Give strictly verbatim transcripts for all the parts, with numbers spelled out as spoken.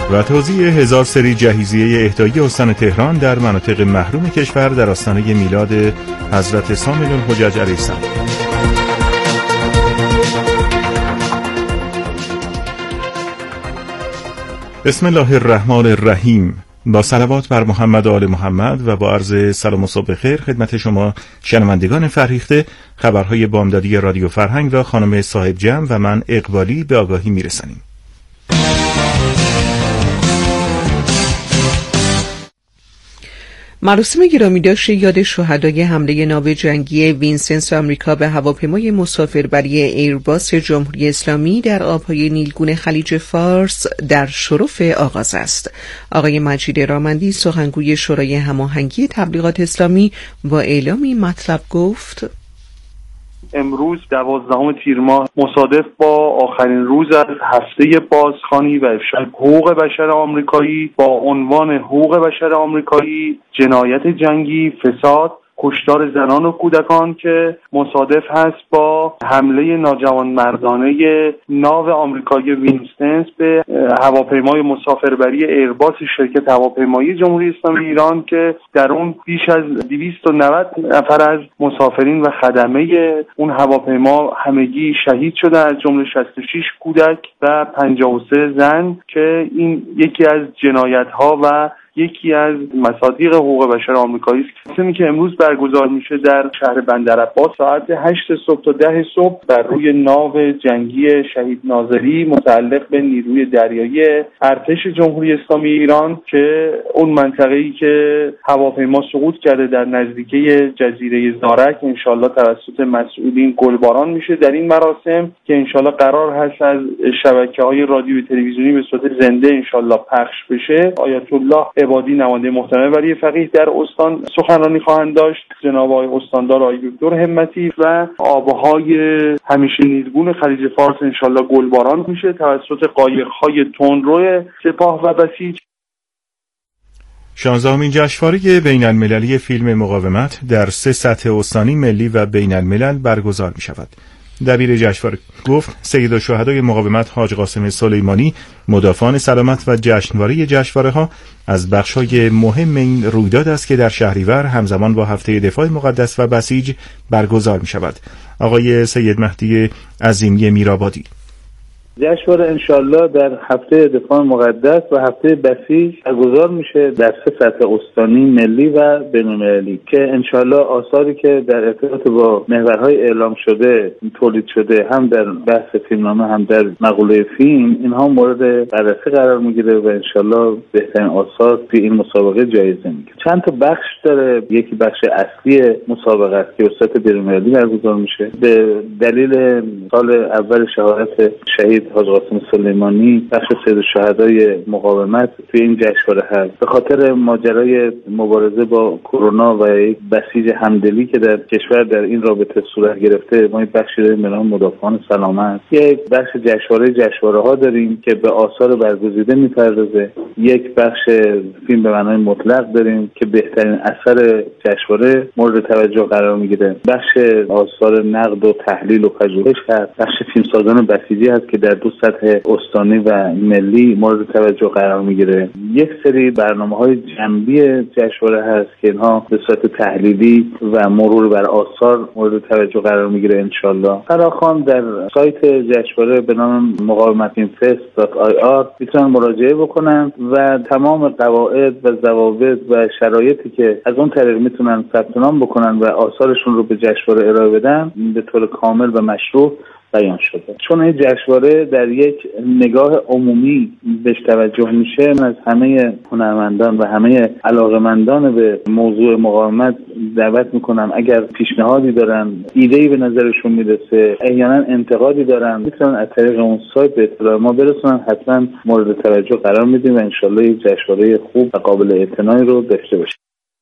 و توزیع هزار سری جهیزیه اهدایی استان تهران در مناطق محروم کشور در آستانه میلاد حضرت سامن الحجج علیه السلام. بسم الله الرحمن الرحیم. با صلوات بر محمد و آل محمد و با عرض سلام و صبح خیر خدمت شما شنوندگان فرهیخته، خبرهای بامدادی رادیو فرهنگ را خانم صاحب جمع و من اقبالی به آگاهی میرسانیم. مراسم گرامیداشت یاد شهدای حمله ناو جنگی وینسنس آمریکا به هواپیمای مسافربری ایرباس جمهوری اسلامی در آبهای نیلگون خلیج فارس در شرف آغاز است. آقای مجید رامندی سخنگوی شورای هماهنگی تبلیغات اسلامی با اعلامی مطلب گفت: امروز دوازدهم تیر ماه مصادف با آخرین روز از هفته بازخوانی و افشای حقوق بشر آمریکایی با عنوان حقوق بشر آمریکایی، جنایت جنگی، فساد، کشتار زنان و کودکان که مصادف هست با حمله ناجوانمردانه ناو آمریکایی وینستنس به هواپیمای مسافربری ایرباس شرکت هواپیمایی جمهوری اسلامی ایران که در اون بیش از دویست و نود نفر از مسافرین و خدمه اون هواپیما همگی شهید شده، از جمله شصت و شش کودک و پنجاه و سه زن که این یکی از جنایت‌ها و یکی از مصادیق حقوق بشر آمریکایی است. که امروز برگزار میشه در شهر بندرعباس ساعت هشت صبح تا ده صبح بر روی ناو جنگی شهید ناظری متعلق به نیروی دریایی ارتش جمهوری اسلامی ایران که اون منطقه‌ای که هواپیما سقوط کرده در نزدیکی جزیره زارک انشالله توسط مسئولین گلباران میشه. در این مراسم که انشالله قرار هست از شبکه‌های رادیویی تلویزیونی به صورت زنده انشالله پخش بشه، آیت الله عبادی نماینده محترم ولی فقیه در استان سخنرانی خواهند داشت، جناب آقای استاندار آقای دکتر همتی و آبهای همیشه نیلگون خلیج فارس انشالله گلباران میشه توسط قایق‌های تندرو سپاه و بسیج. شانزدهمین جشنواره بین المللی فیلم مقاومت در سه سطح استانی، ملی و بین الملل برگزار می شود. دبیر جشنواره گفت سیدالشهدای مقاومت حاج قاسم سلیمانی مدافعان سلامت و جشنواره جشنواره‌ها از بخش‌های مهم این رویداد است که در شهریور همزمان با هفته دفاع مقدس و بسیج برگزار می شود. آقای سید مهدی عظیمی میرآبادی: جشنواره انشالله در هفته دفاع مقدس و هفته بسیج برگزار میشه در سه سطح استانی، ملی و بین‌المللی که انشالله آثاری که در ارتباط با محورهای اعلام شده تولید شده هم در بحث فیلمنامه هم در مقوله فیلم، اینها مورد بررسی قرار میگیره و انشالله بهترین آثار توی این مسابقه جایزه میگیره. چند تا بخش داره. یکی بخش اصلی مسابقه است که به صورت بین‌المللی برگزار میشه به دلیل سال اول شهادت شهید حاج قاسم سلیمانی. بخش سیدالشهدای مقاومت توی این جشنواره هست به خاطر ماجرای مبارزه با کرونا و یک بسیج همدلی که در کشور در این رابطه صورت گرفته. ما یک بخشی داریم به نام مدافعان سلامت، یک بخش جشنواره جشنواره ها داریم که به آثار برگزیده میپردازه، یک بخش فیلم به معنای مطلق داریم که بهترین اثر جشنواره مورد توجه قرار میگیره، بخش آثار نقد و تحلیل و پژوهش هست، بخش فیلمسازان بسیجی هست که در دو سطح استانی و ملی مورد توجه قرار میگیره. یک سری برنامه‌های جنبی جشنواره هست که اینها به صورت تحلیلی و مرور بر آثار مورد توجه قرار میگیره انشالله. فراخوان در سایت جشنواره به نام مقاومت اینفست دات آی آر میتونن مراجعه بکنن و تمام قواعد و ضوابط و شرایطی که از اون طریق میتونن ثبت نام بکنن و آثارشون رو به جشنواره ارائه بدن به طور کامل و مشروع بیان شده. چون این جشنواره در یک نگاه عمومی بهش توجه میشه، من از همه هنرمندان و همه علاقه‌مندان به موضوع مقاومت دعوت میکنم اگر پیشنهادی دارن، ایده‌ای به نظرشون میرسه، احیانا انتقادی دارن، میتونن از طریق اون سایت به اطلاع ما برسونن. حتما مورد توجه قرار میدیم و انشالله یک جشنواره خوب و قابل اعتنایی رو داشته باشیم.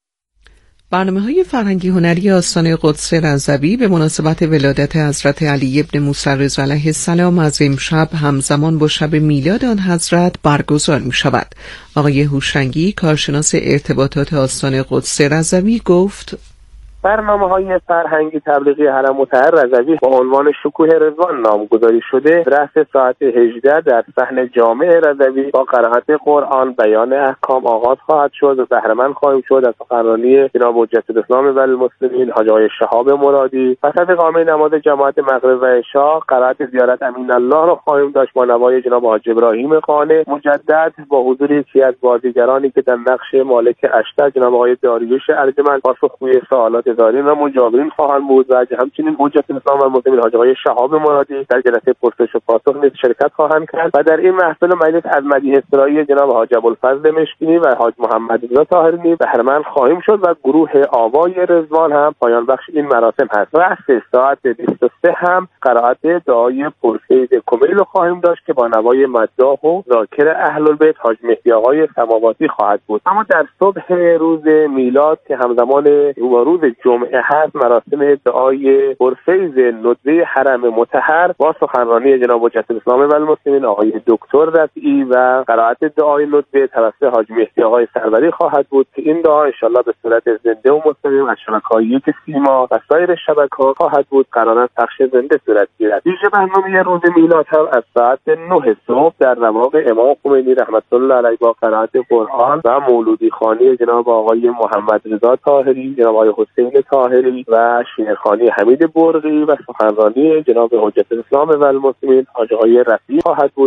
برنامه‌های فرهنگی هنری آستان قدس رضوی به مناسبت ولادت حضرت علی ابن موسی رضا علیه السلام از امشب همزمان با شب میلاد آن حضرت برگزار می‌شود. آقای هوشنگی کارشناس ارتباطات آستان قدس رضوی گفت: برنامه‌های فرهنگی تبلیغی حرم مطهر رضوی با عنوان شکوه رضوان نامگذاری شده. رأس ساعت هجده در صحن جامع رضوی با قرائت قرآن، بیان احکام آغاز خواهد شد و بهره‌مند خواهیم شد از سخنرانی جناب حجت الاسلام والمسلمین حاج آقای شهاب مرادی. پس از اقامه نماز جماعت مغرب و عشاء قرائت زیارت امین الله را خواهیم داشت با نوای جناب حاج ابراهیم قانع، مجدد با حضور یکی از بازیگرانی که در نقش مالک اشتر جناب آقای داریوش ارجمند پاسخگوی سوالات زائرین و مجاورین خواهند بود و همچنین حجت الاسلام والمسلمین حاج آقای شهاب مرادی در جلسه پرسش و پاسخ نیز شرکت خواهند کرد و در این محفل مجلس از مدیح اصطلاحی جناب حاج ابوالفضل مشکینی و حاج محمد رضا طاهری بهره‌مند خواهیم شد و گروه آوای رضوان هم پایان بخش این مراسم هست. رأس ساعت بیست و سه هم قرائت دعای پرفیض کمیل خواهیم داشت که با نوای مداح و ذاکر اهل البیت حاج مهدی آقای سماواتی خواهد بود. اما در صبح روز میلاد که همزمان با روز جمعه هست، مراسم دعای پرفیض ندوه حرم مطهر با سخنرانی جناب حجت الاسلام والمسلمین آقای دکتر رفیعی و قرائت دعای ندوه توسط حاج مهدی آقای سروری خواهد بود که این دعا انشالله به صورت زنده و مستقیم از شبکه‌های یک سیما و سایر شبکه‌ها خواهد بود، قرار است پخش زنده صورت گیرد. ویژه برنامه روز میلاد هم از ساعت نه صبح در رواق امام خمینی رحمت الله علیه با قرائت قرآن و مولودی خوانی جناب آقای محمد رضا طاهری، جناب آقای حسین طاهری و شعرخوانی حمید برقی و سخنرانی جناب حجت الاسلام والمسلمین حاج آقای رفیعی خواهد بود.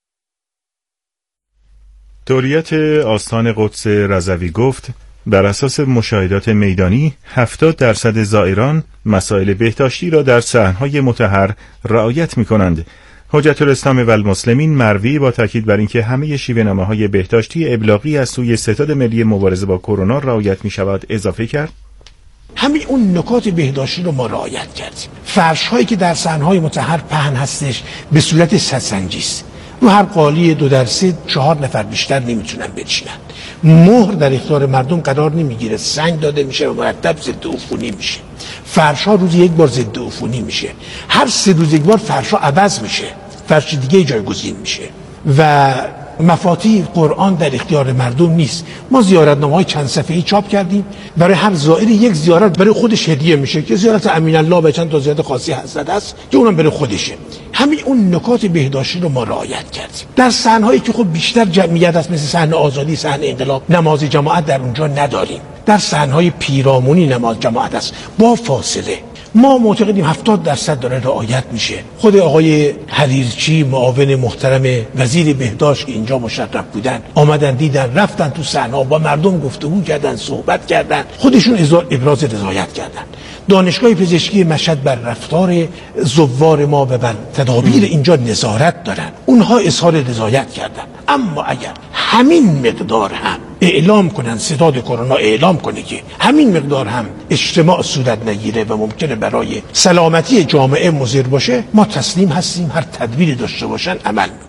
دوریت آستان قدس رضوی گفت بر اساس مشاهدات میدانی هفتاد درصد زائران مسائل بهداشتی را در صحنهای مطهر رعایت می‌کنند. حجت الاسلام والمسلمین مروی با تاکید بر اینکه همه شیوه‌نامه‌های بهداشتی ابلاغی از سوی ستاد ملی مبارزه با کرونا رعایت می‌شود اضافه کرد: همین اون نکات بهداشتی رو ما رعایت کردیم. فرش هایی که در صحنهای مطهر پهن هستش به صورت صدسنجی است. رو هر قالی دو در سه چهار نفر بیشتر نمیتونن بنشینن. مهر در اختیار مردم قرار نمیگیره، سنگ داده میشه و مرتب ضد عفونی میشه. فرش ها روزی یک بار ضد عفونی میشه. هر سه روز یک بار فرش ها عوض میشه، فرش دیگه جایگزین میشه و مفاتیح قرآن در اختیار مردم نیست. ما زیارتنامه‌های چند صفحه‌ای چاپ کردیم، برای هر زائری یک زیارت برای خودش هدیه میشه که زیارت امین الله به چند تا زیارت خاصی حضرت است که اونم برای خودشه. همین اون نکات بهداشتی رو ما رعایت کردیم. در صحنه‌هایی که خب بیشتر جمعیت است مثل صحنه آزادی، صحنه انقلاب، نماز جماعت در اونجا نداریم. در صحنه‌های پیرامونی نماز جماعت است با فاصله. ما معتقدیم هفتاد درصد داره رعایت میشه. خود آقای حریرچی معاون محترم وزیر بهداشت که اینجا مشرف بودن آمدن دیدن، رفتن تو صحنه با مردم گفتگو کردن، صحبت کردن، خودشون ابراز رضایت کردن. دانشگاه پزشکی مشهد بر رفتار زوار ما و بر تدابیر اینجا نظارت دارن، اونها اظهار رضایت کردن. اما اگر همین مقدار هم اعلام کنن، ستاد کرونا اعلام کنه که همین مقدار هم اجتماع صورت نگیره و ممکنه برای سلامتی جامعه مضر باشه، ما تسلیم هستیم، هر تدبیری داشته باشن عمل میکنیم.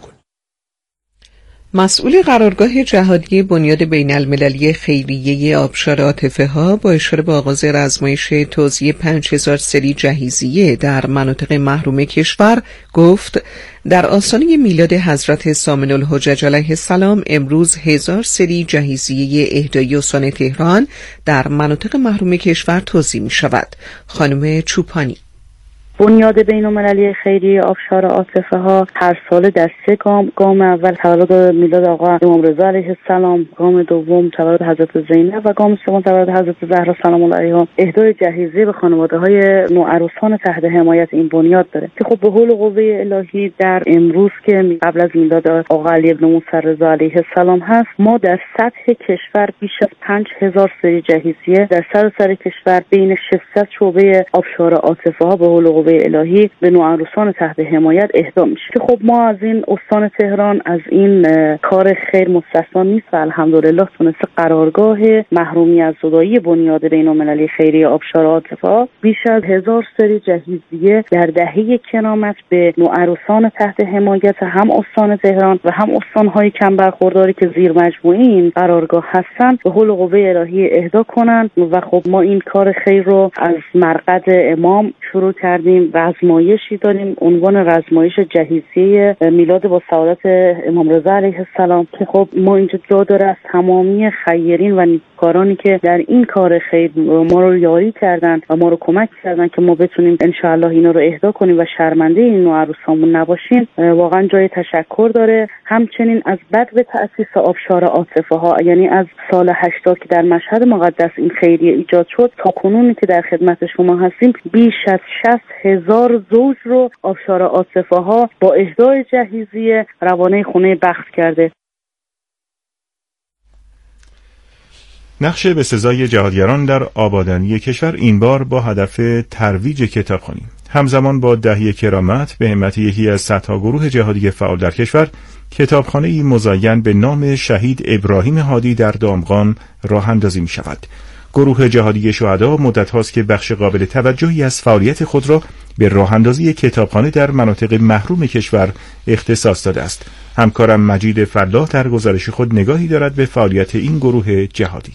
مسئول قرارگاه جهادی بنیاد بین المللی خیریه آبشار عاطفه ها با اشاره به آغاز رزمایش توزیع پنج هزار سری جهیزیه در مناطق محروم کشور گفت در آستانه میلاد حضرت ثامن الحجج علیه السلام امروز هزار سری جهیزیه اهدای استان تهران در مناطق محروم کشور توزیع می شود. خانم چوپانی: بنیاد بین‌المللی خیریه آبشار عاطفه ها هر ساله در سه گام، گام اول تولد میلاد آقا امام رضا علیه السلام، گام دوم تولد حضرت زینب و گام سوم تولد حضرت زهرا سلام الله علیها، اهدای جهیزیه به خانواده‌های نوعروسان تحت حمایت این بنیاد داره که خب به حول و قوه الهی در امروز که قبل از میلاد آقا علی بن موسی رضا علیه السلام هست، ما در سطح کشور بیش از پنج هزار سری جهیزیه در سراسر کشور بین ششصد شعبه آبشار عاطفه ها به حول و قوه الهی به نوعروسان تحت حمایت اهدا میشه که خب ما از این استان تهران از این کار خیر مستثنا نیست و الحمدلله تونسته قرارگاه محرومی از زدایی بنیاد بین‌المللی خیریه آبشار عاطفه بیش از هزار سری جهیزیه در دهه کرامت به نوعروسان تحت حمایت هم استان تهران و هم استان‌های کم برخورداری که زیر مجموعه این قرارگاه هستن به حول و قوه الهی اهدا کنند و خب ما این کار خیر رو از مرقد امام شروع کردیم چنین رزمایشی داریم، عنوان رزمایش جهیزیه میلاد با سعادت امام رضا علیه السلام، که خب ما اینجا جا داره از تمامی خیرین و نیکوکارانی که در این کار خیر ما رو یاری کردن و ما رو کمک کردن که ما بتونیم انشاءالله اینا رو اهدا کنیم و شرمنده این نوع عروسامون نباشیم، واقعا جای تشکر داره. همچنین از بدو تأسیس آبشار عاطفه ها، یعنی از سال هشتاد که در مشهد مقدس این خیریه ایجاد شد تا کنونی که در خدمت شما هستیم، بیش از شصت هزار زوج رو آبشار عاطفه ها با اهدای جهیزیه روانه خونه بخت کرده. نقش بسزای جهادگران در آبادانی کشور این بار با هدف ترویج کتابخوانی همزمان با دهی کرامت به همت یکی از صدها گروه جهادی فعال در کشور، کتابخانه‌ای مزین به نام شهید ابراهیم هادی در دامغان راه اندازی می شود. گروه جهادی شهدا مدت هاست که بخش قابل توجهی از فعالیت خود را به راه اندازی کتابخانه در مناطق محروم کشور اختصاص داده است. همکارم مجید فلاح در گزارش خود نگاهی دارد به فعالیت این گروه جهادی.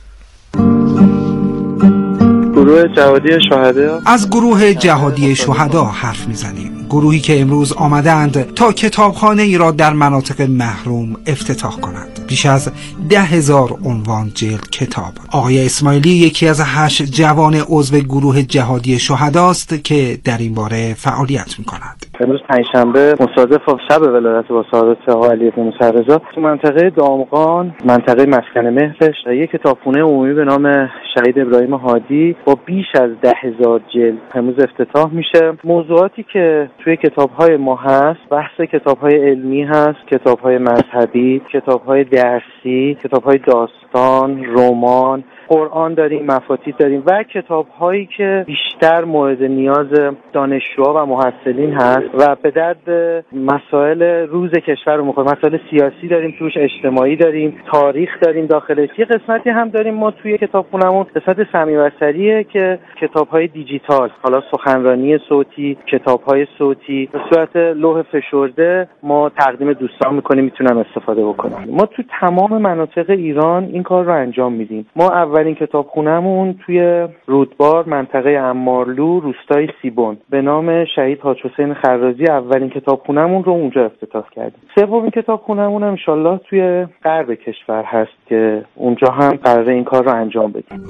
گروه جهادی شهدا. از گروه جهادی شهدا حرف میزنیم. گروهی که امروز آمدند تا کتابخانه ای را در مناطق محروم افتتاح کنند. بیش از ده هزار عنوان جلد کتاب. آقای اسماعیلی یکی از هشت جوان عضو گروه جهادی شهداست که در این باره فعالیت می‌کند. امروز پنجشنبه مصادف با شب ولادت با سعادت آقا علی بن رضا تو منطقه دامغان، منطقه مسکن مهرش، یک کتابخانه عمومی به نام شهید ابراهیم هادی با بیش از ده هزار جلد امروز افتتاح میشه. موضوعاتی که توی کتاب‌های ما هست، بحث کتاب‌های علمی هست، کتاب‌های مذهبی، کتاب‌های درسی، کتاب‌های داستان، رمان، قرآن داریم، مفاتیح داریم و کتاب‌هایی که بیشتر مورد نیاز دانشجوها و محصلین هست و به درد مسائل روز کشور رو می‌خوره. مسائل سیاسی داریم توش، اجتماعی داریم، تاریخ داریم داخلش. یه قسمتی هم داریم ما توی کتابخونه‌مون، قسمت سمی بصریه که کتاب‌های دیجیتال، حالا سخنرانی صوتی، کتاب‌های صوتی به صورت لوح فشرده ما تقدیم دوستان می‌کنیم، میتونن استفاده بکنن. ما تو تمام مناطق ایران این کار رو انجام میدیم. ما اولین کتابخونه‌مون توی رودبار، منطقه عمارلو، روستای سیبون به نام شهید حاج حسین خرازی اولین کتابخونه‌مون رو اونجا افتتاح کردیم. سومین کتابخونه‌مون انشالله توی غرب کشور هست که اونجا هم قراره این کار رو انجام بدیم.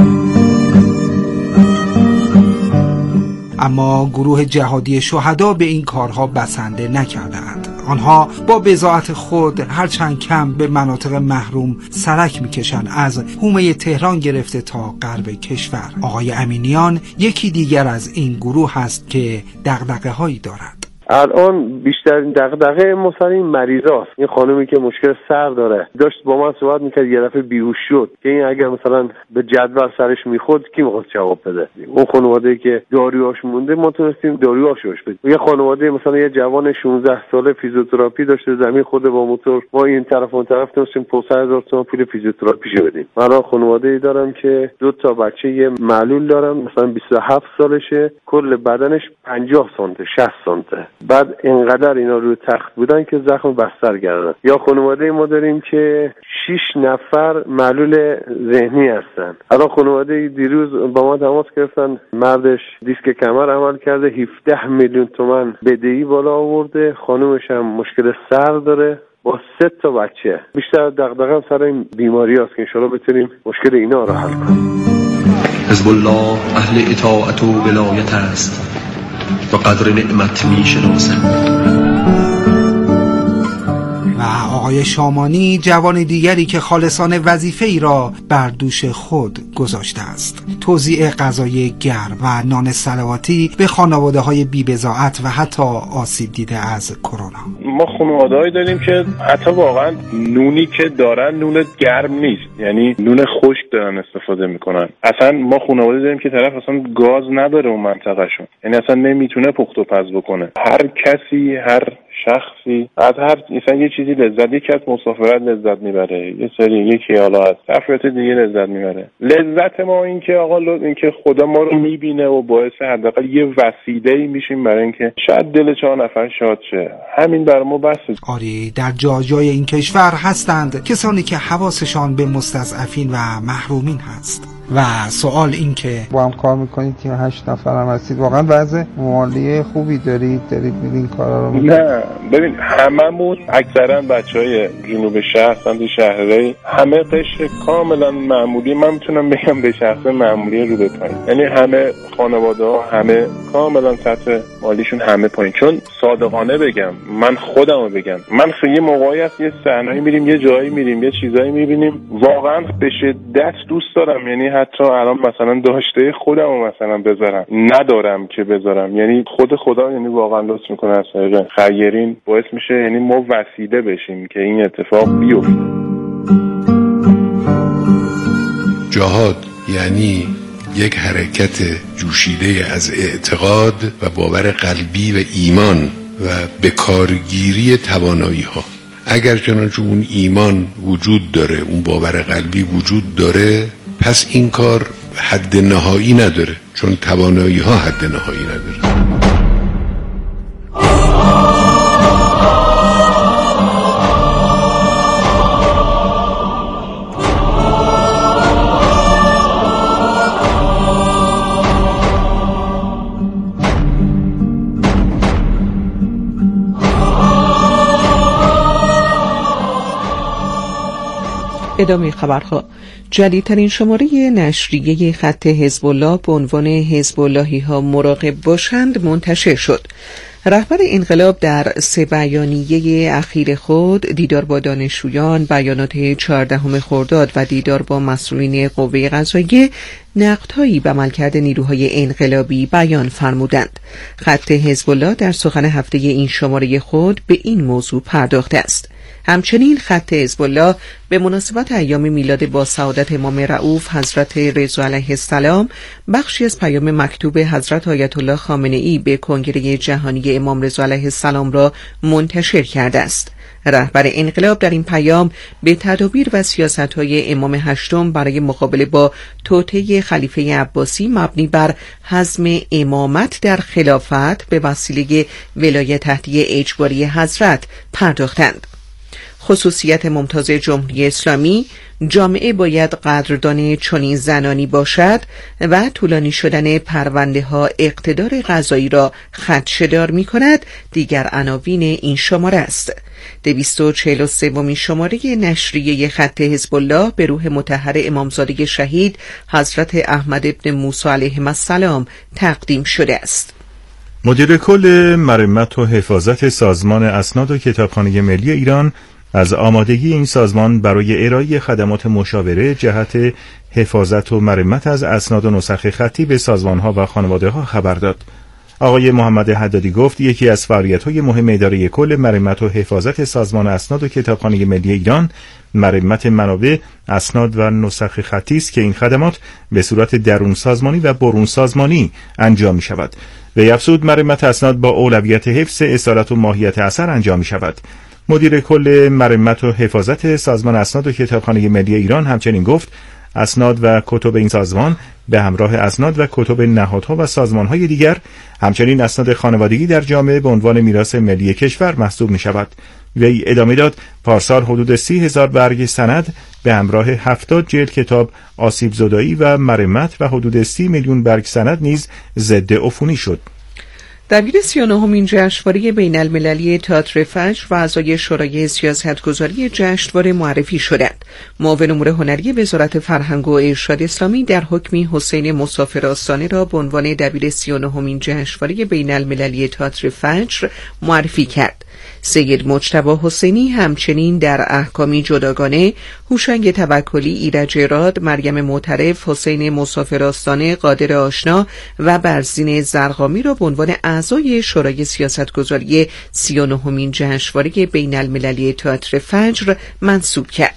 اما گروه جهادی شهدا به این کارها بسنده نکردند. آنها با بضاعت خود هرچند کم به مناطق محروم سرک میکشند، از حومه تهران گرفته تا غرب کشور. آقای امینیان یکی دیگر از این گروه هست که دغدغه هایی دارد. الان بیشترین دغدغه ما سر این مریضاست. این خانومی که مشکل سر داره داشت با من صحبت میکرد، یه دفعه بیهوش شد که این اگر مثلا به جدول سرش میخورد کی میخواد جواب بده؟ اون خانواده‌ای که داروهاش مونده ما تونستیم داروهاش بدیم. یه خانواده مثلا یه جوان شانزده ساله فیزیوتراپی داشته، زمین خود با موتور ما این طرف اون طرف تونستیم پانصد هزار تومان پول فیزیوتراپیشو بدیم. من خانواده‌ای دارم که دو تا بچه یه معلول دارم، مثلا بیست و هفت سالشه، کل بدنش پنجاه سانته شصت سانته، بعد اینقدر اینا روی تخت بودن که زخم بستر کردن. یا خانواده ما داریم که شش نفر معلول ذهنی هستن. الان خانواده دیروز با ما تماس گرفتن، مردش دیسک کمر عمل کرده، هفده میلیون تومان بدهی بالا آورده، خانومش هم مشکل سر داره با سه تا بچه. بیشتر دغدغه‌ام سر این بیماریاست که ان شاءالله بتونیم مشکل اینا رو حل کنیم. حزب الله اهل اطاعت و ولایت است و قدر نعمت می شناسند. و آقای شامانی جوان دیگری که خالصانه وظیفه ای را بر دوش خود گذاشته است، توزیع غذای گرم و نان صلواتی به خانواده های بی بضاعت و حتی آسیب دیده از کرونا. ما خانواده‌ای داریم که حتی واقعا نونی که دارن نون گرم نیست، یعنی نون خشک دارن استفاده میکنن. اصلا ما خانواده داریم که طرف اصلا گاز نداره اون منطقهشون، یعنی اصلا نمیتونه پخت و پز بکنه. هر کسی، هر شخصی از هر مثلا یه چیزی لذت، یکی از مسافرت لذت میبره، یه سری یکی حالا از تفریحات دیگه لذت میبره. لذت ما این که آقا این که خدا ما رو میبینه و باعث حداقل یه وسیله‌ای میشیم برای اینکه شاید دل چهار نفر شاد شه. همین برای ما بسه. آری، در جای جای این کشور هستند کسانی که حواسشان به مستضعفین و محرومین هست. و سوال این که با هم کار میکنید، تیم هشت نفر هم هستید، واقعا وضع مالی خوبی دارید دارید میدین کارا رو میکنید؟ نه ببین هممون اکثرا بچهای جنوب شهر سمت شهرهای همه قشر کاملا معمولی، من میتونم بگم به شخص معمولی رو به پایین، یعنی همه خانواده ها همه کاملا سطح مالیشون همه پایین. چون صادقانه بگم من خودم رو بگم، من خیلی موقعی هست یه صحنه‌ای میریم یه جایی میریم یه چیزایی میبینیم واقعا به شدت دوست دارم، یعنی حتی الان مثلا داشته خودم رو مثلا بذارم ندارم که بذارم، یعنی خود خدا یعنی واقعا لطف میکنه از طریق خیرین باعث میشه یعنی ما وسیله بشیم که این اتفاق بیفته. جهاد یعنی یک حرکت جوشیده از اعتقاد و باور قلبی و ایمان و به کارگیری توانایی ها. اگر چنانچه اون ایمان وجود داره، اون باور قلبی وجود داره، پس این کار حد نهایی نداره، چون توانایی ها حد نهایی نداره. ادامه خبرها. جدیدترین شماره نشریه خط حزب الله به عنوان حزب اللهی ها مراقب باشند منتشر شد. رهبر انقلاب در سه بیانیه اخیر خود دیدار با دانشجویان، بیانات چهاردهم خرداد و دیدار با مسئولین قوه قضاییه نقدهایی به عملکرد نیروهای انقلابی بیان فرمودند. خط حزب الله در سخن هفته این شماره خود به این موضوع پرداخته است. همچنین خط حزب الله به مناسبت ایام میلاد با سعادت امام رؤوف حضرت رضا علیه السلام بخشی از پیام مکتوب حضرت آیت الله خامنه ای به کنگره جهانی امام رضا علیه السلام را منتشر کرده است. رهبر انقلاب در این پیام به تدابیر و سیاست‌های امام هشتم برای مقابله با توطئه خلیفه عباسی مبنی بر حزم امامت در خلافت به وسیله ولایت عهدی اجباری حضرت پرداختند. خصوصیت ممتاز جمهوری اسلامی: جامعه باید قدردان چنین زنانی باشد و طولانی شدن پرونده ها اقتدار قضایی را خدشه‌دار می کند. دیگر عناوین این شماره است. دویست و چهل و سومین شماره نشریه خط حزب الله به روح مطهر امامزاده شهید حضرت احمد ابن موسی علیه السلام تقدیم شده است. مدیر کل مرمت و حفاظت سازمان اسناد و کتابخانه ملی ایران از آمادگی این سازمان برای ارائه خدمات مشاوره جهت حفاظت و مرمت از اسناد و نسخ خطی به سازمان‌ها و خانواده‌ها خبر داد. آقای محمد حدادی گفت یکی از فعالیت‌های مهم اداره کل مرمت و حفاظت سازمان اسناد و کتابخانه ملی ایران مرمت منابع اسناد و نسخ خطی است که این خدمات به صورت درون سازمانی و برون سازمانی انجام می‌شود. و افزود مرمت اسناد با اولویت حفظ اصالت و ماهیت اثر انجام می‌شود. مدیر کل مرمت و حفاظت سازمان اسناد و کتابخانه ملی ایران همچنین گفت اسناد و کتب این سازمان به همراه اسناد و کتب نهادها و سازمان‌های دیگر همچنین اسناد خانوادگی در جامعه به عنوان میراث ملی کشور محسوب می‌شود. وی ادامه داد پارسال حدود سی هزار برگ سند به همراه هفتاد جلد کتاب آسیب زدایی و مرمت و حدود سی میلیون برگ سند نیز ضد عفونی شد. دبیر سی و نهمین جشنواره بین المللی تئاتر فجر و اعضای شورای سیاستگذاری جشنواره معرفی شدند. معاون امور هنری وزارت فرهنگ و ارشاد اسلامی در حکمی حسین مسافر آستانه را به عنوان دبیر سی و نهمین جشنواره بین المللی تئاتر فجر معرفی کرد. سید مجتبی حسینی همچنین در احکامی جداگانه هوشنگ توکلی، ایرج راد، مریم معترف، حسین مسافر آستانه، قادر آشنا و برزین زرقامی را به عنوان اعضای شورای سیاستگذاری سی و نهمین جشنواره بین المللی تئاتر فجر منصوب کرد.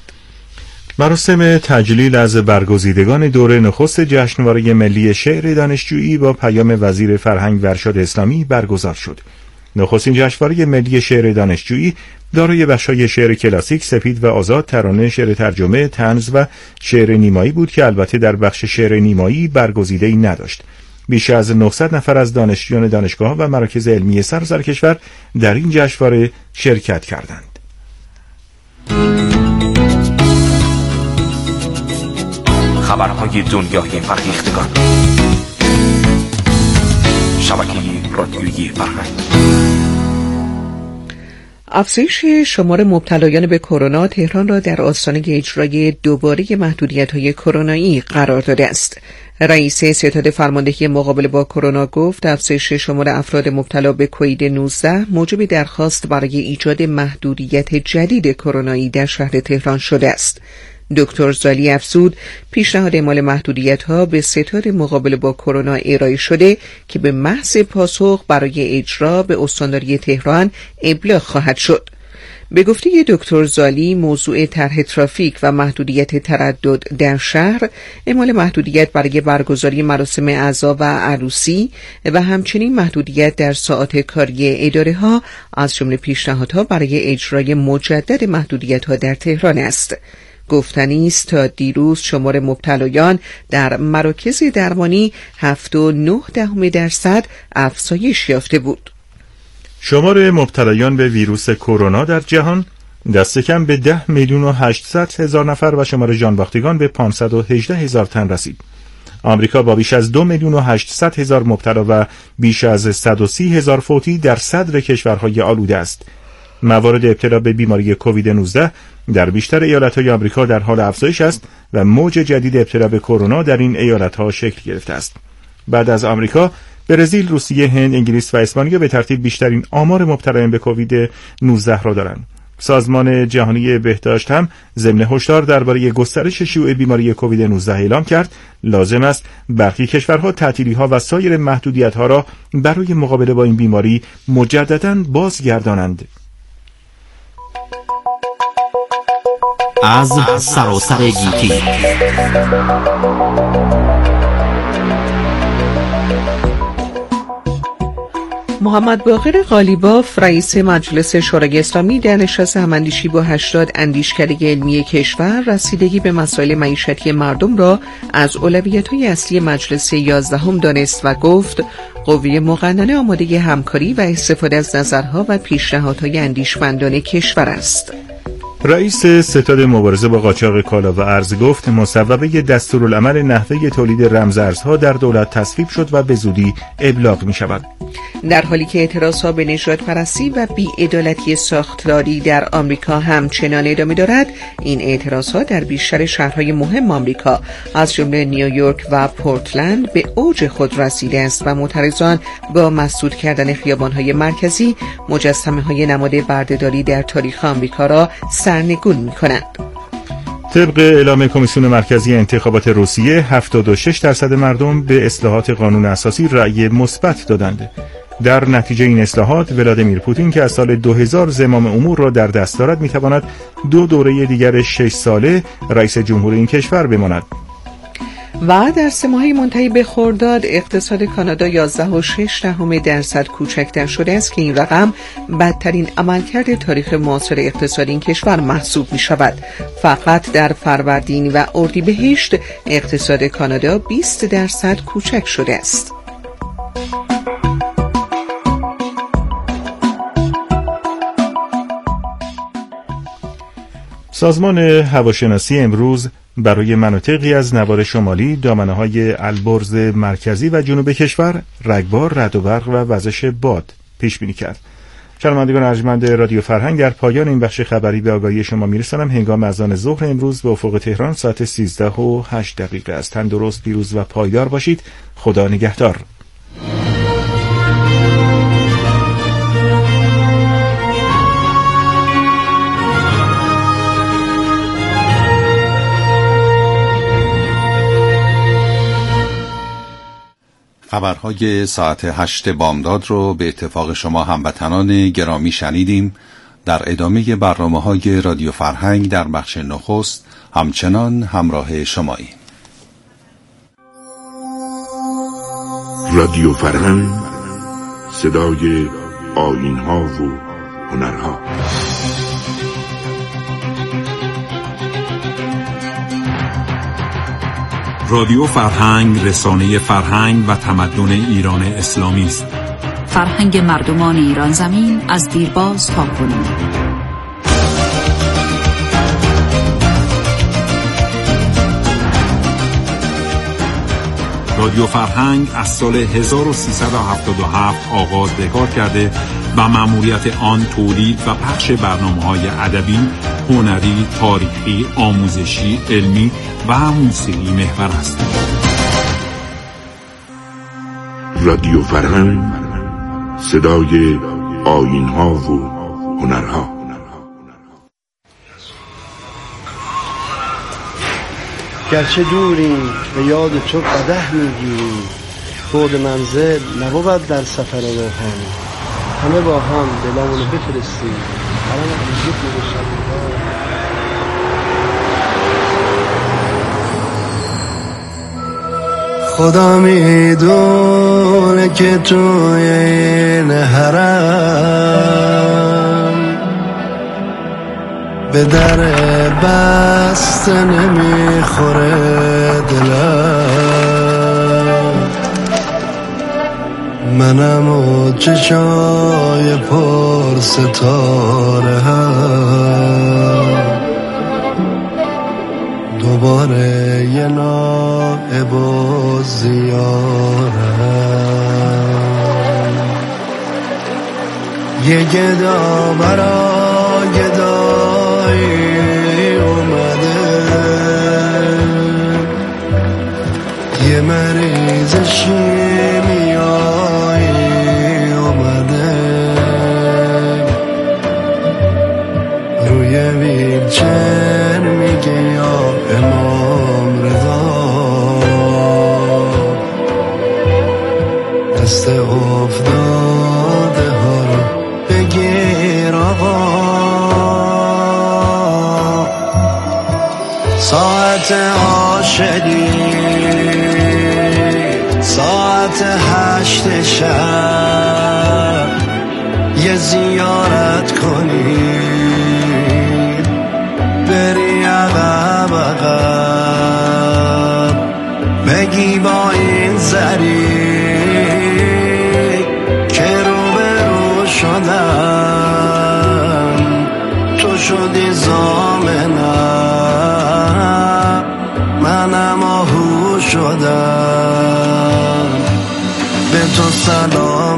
مراسم تجلیل از برگزیدگان دوره نخست جشنواره ملی شعر دانشجویی با پیام وزیر فرهنگ و ارشاد اسلامی برگزار شد. نخستین جشنواره ملی شعر دانشجویی دارای بخش‌های شعر کلاسیک، سپید و آزاد، ترانه، شعر ترجمه، طنز و شعر نیمایی بود که البته در بخش شعر نیمایی برگزیده‌ای نداشت. بیش از نهصد نفر از دانشجویان دانشگاه‌ها و مراکز علمی سراسر کشور در این جشنواره شرکت کردند. خبرهای دنیای فرهیختگان. شبکه رادیویی فرهنگ. افزایش شمار مبتلایان به کرونا تهران را در آستانه اجرای دوباره محدودیت‌های کرونایی قرار داده است. رئیس ستاد فرماندهی مقابله با کرونا گفت افزایش شمار افراد مبتلا به کووید نوزده موجب درخواست برای ایجاد محدودیت جدید کرونایی در شهر تهران شده است. دکتر زالی افزود پیشنهاد اعمال محدودیت‌ها به ستاد مقابله با کرونا ارائه شده که به محض پاسخ برای اجرا به استانداری تهران ابلاغ خواهد شد. به گفته دکتر زالی موضوع طرح ترافیک و محدودیت تردد در شهر، اعمال محدودیت برای برگزاری مراسم عزا و عروسی و همچنین محدودیت در ساعات کاری اداره‌ها از جمله پیشنهادها برای اجرای مجدد محدودیت‌ها در تهران است. گفتنی است تا دیروز شمار مبتلایان در مراکز درمانی هفت و نه دهم درصد افزایش یافته بود. شمار مبتلایان به ویروس کرونا در جهان دست کم به ده میلیون و هشتصد هزار نفر و شمار جانباختگان به پانصد و هجده هزار تن رسید. آمریکا با بیش از دو میلیون و هشتصد هزار مبتلا و بیش از صد و سی هزار فوتی در صدر کشورهای آلوده است. موارد ابتلا به بیماری کووید نوزده در بیشتر ایالت‌های آمریکا در حال افزایش است و موج جدید ابتلا به کرونا در این ایالت‌ها شکل گرفته است. بعد از آمریکا، برزیل، روسیه، هند، انگلیس و اسپانیا به ترتیب بیشترین آمار مبتلایان به کووید نوزده را دارند. سازمان جهانی بهداشت هم ضمن هشدار درباره گسترش شیوع بیماری کووید نوزده اعلام کرد لازم است برخی کشورها تعطیلی‌ها و سایر محدودیت‌ها را برای مقابله با این بیماری مجدداً بازگردانند. از سراسر گیتی محمد باقر قالیباف رئیس مجلس شورای اسلامی در نشست هماندیشی با هشتاد اندیشکده علمی کشور رسیدگی به مسائل معیشتی مردم را از اولویت‌های اصلی مجلس یازدهم دانست و گفت قوه مقننه آماده همکاری و استفاده از نظرها و پیشنهادهای اندیشمندان کشور است. رئیس ستاد مبارزه با قاچاق کالا و ارز گفت مصوبه دستورالعمل نحوه تولید رمزارزها در دولت تصویب شد و به زودی ابلاغ می شود. در حالی که اعتراضها به نژادپرستی و بی‌عدالتی ساختاری در آمریکا همچنان ادامه دارد، این اعتراضها در بیشتر شهرهای مهم آمریکا از جمله نیویورک و پورتلند به اوج خود رسیده است و معترضان با مسدود کردن خیابان‌های مرکزی مجسمه‌های نماد بردهداری در تاریخ آمریکا را سرنگون می‌کنند. طبق اعلام کمیسیون مرکزی انتخابات روسیه، هفتاد و شش درصد مردم به اصلاحات قانون اساسی رأی مثبت دادند. در نتیجه این اصلاحات، ولادیمیر پوتین که از سال دو هزار زمام امور را در دست دارد می‌تواند دو دوره دیگر شش ساله رئیس جمهور این کشور بماند. و در سه ماهه منتهی به خرداد اقتصاد کانادا یازده و شش دهم درصد کوچکتر شده است که این رقم بدترین عملکرد تاریخ معاصر اقتصاد این کشور محسوب می شود. فقط در فروردین و اردیبهشت اقتصاد کانادا بیست درصد کوچک شده است. سازمان هواشناسی امروز برای مناطقی از نوار شمالی، دامنه‌های البرز مرکزی و جنوب کشور رگبار، رعد و برق و وزش باد پیش بینی کرد. شنوندگان ارجمند رادیو فرهنگ، در پایان این بخش خبری به آگاهی شما میرسانم. هنگام اذان ظهر امروز به افق تهران ساعت سیزده و هشت دقیقه است. تندرست، پیروز و پایدار باشید. خدا نگهدار. خبرهای ساعت هشت بامداد رو به اتفاق شما هموطنان گرامی شنیدیم. در ادامه برنامه‌های رادیو فرهنگ در بخش نخست همچنان همراه شماییم. رادیو فرهنگ، صدای آیین‌ها و هنرها. رادیو فرهنگ رسانه فرهنگ و تمدن ایران اسلامی است. فرهنگ مردمان ایران زمین از دیرباز تا کنون. رادیو فرهنگ از سال هزار و سیصد و هفتاد و هفت آغاز به کار کرده و مأموریت آن تولید و پخش برنامه‌های ادبی، هنری، تاریخی، آموزشی، علمی و موسیقی محور است. رادیو فرهنگ، صدای آیین‌ها و هنرها. گرچه دوریم به یاد تو قدح میگیریم، بعد منزل نبود در سفر روحانی. همه با هم دلامونو بفرستیم برام عزیز می‌باشد. خدا میدونه که توی این حرم به در بسته نمیخوره دلم، منم و چشای پر ستاره هم دوباره یه نائب و زیارم، یه گدا برا گدایی اومده، یه مریض شیمیایی اومده، روی ویلچر میگه یا امام رضا، دست افتاده ها رو بگیر آقا. ساعت عاشقی ساعت هشت شب یه زیارت کنی، بری عقب عقب بگی با این زری که رو به رو شدم، تو شدی ضامنم، منم آهو شدم، به تو سلام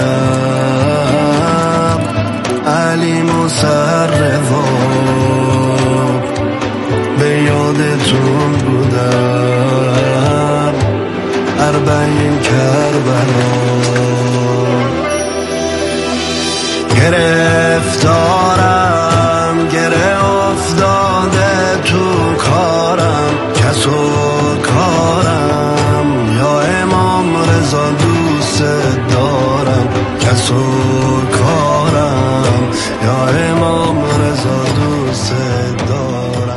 میدم علی مصرفا، به یادتون بودم اربعین کربلا، گرفتارم گره افتاده تو کارم، کس و کارم یا امام رضا دوست دارم، کس و کارم یا امام رضا دوست دارم،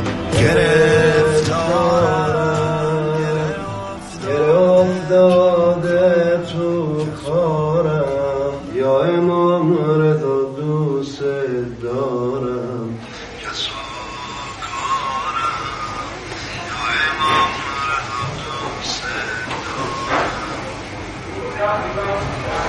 گرفتارم گره افتاده تو کارم یا امام رضا دوست دارم، کس و کارم یا امام رضا دوست دارم.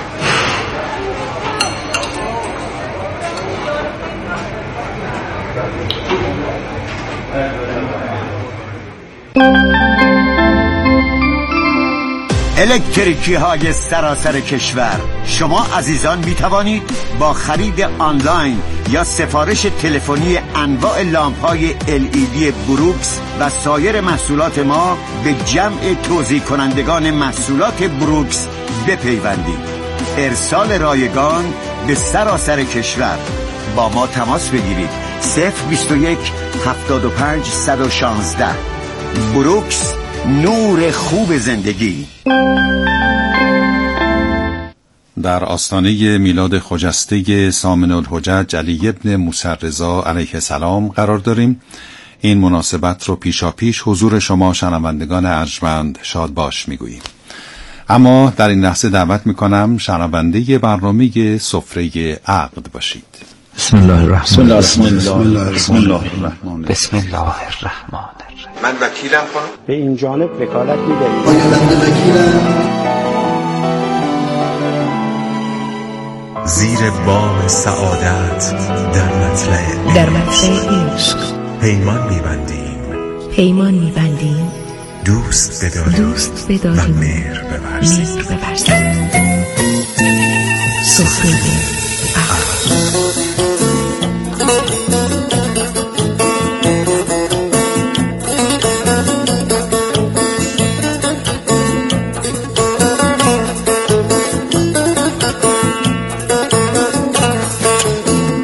الکتریکی های سراسر کشور، شما عزیزان می توانید با خرید آنلاین یا سفارش تلفنی انواع لامپ های ال ای دی بروکس و سایر محصولات ما به جمع توزیع کنندگان محصولات بروکس بپیوندید. ارسال رایگان به سراسر کشور. با ما تماس بگیرید. صفر بیست و یک هفتاد و پنج صد و شانزده. بروکس، نور خوب زندگی. در آستانه میلاد خجسته سامن الحجج علی ابن موسی رضا علیه السلام قرار داریم. این مناسبت رو پیشا پیش حضور شما شنوندگان ارجمند شاد باش میگوییم. اما در این لحظه دعوت میکنم شنونده برنامه سفره عقد باشید. بسم الله الرحمن بسم الله بسم الله الرحمن بسم الله الرحمن. من وکیلم خانم. به این جانب وکالت می‌دهید. آینده وکیلم. زیر بام سعادت در مطلع در مطلع عشق پیمان می‌بندیم. پیمان می‌بندیم دوست بداریم, دوست بداریم و مهر بورزیم. مهر بورزیم. سفره عقل.